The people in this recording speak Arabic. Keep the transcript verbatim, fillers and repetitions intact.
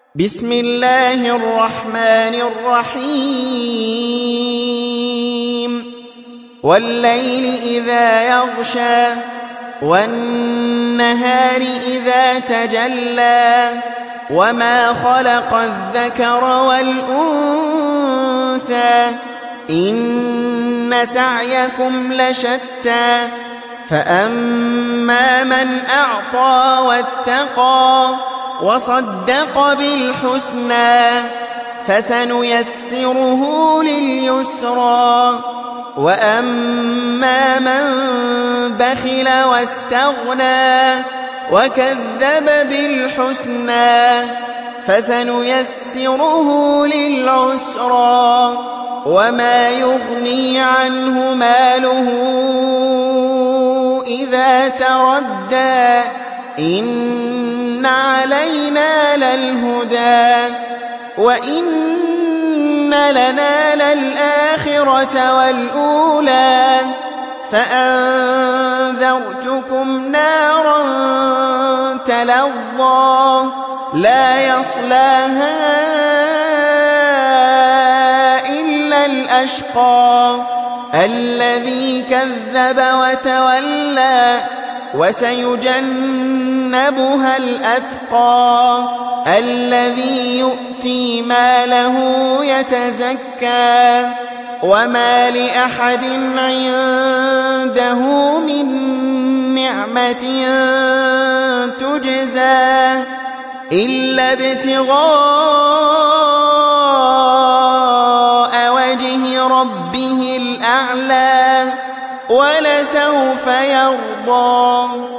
بسم الله الرحمن الرحيم والليل إذا يغشى والنهار إذا تجلى وما خلق الذكر والأنثى إن سعيكم لشتى فأما من أعطى واتقى وصدق بالحسنى فسنيسره لليسرى وأما من بخل واستغنى وكذب بالحسنى فسنيسره للعسرى وما يغني عنه ماله إذا تردى إن علينا للهدى وإن لنا للآخرة والأولى فأنذرتكم نارا تلظى لا يصلاها إلا الأشقى الذي كذب وتولى وسيجنبها الأتقى الذي يؤتي ماله يتزكى وما لأحد عنده من نعمة تجزى إلا ابتغاء وجه ربه الأعلى ولسوف يرضى.